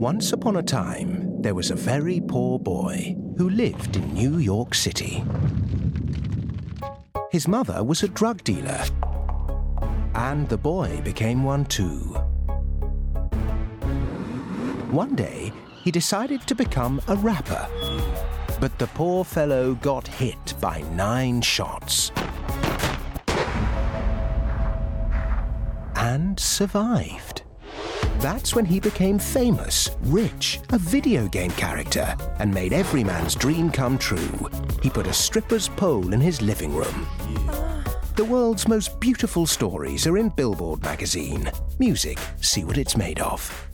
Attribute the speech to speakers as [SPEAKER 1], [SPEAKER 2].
[SPEAKER 1] Once upon a time, there was a very poor boy who lived in New York City. His mother was a drug dealer, and the boy became one too. One day, he decided to become a rapper, but the poor fellow got hit by 9 shots and survived. That's when he became famous, rich, a video game character, and made every man's dream come true. He put a stripper's pole in his living room. The world's most beautiful stories are in Billboard magazine. Music, see what it's made of.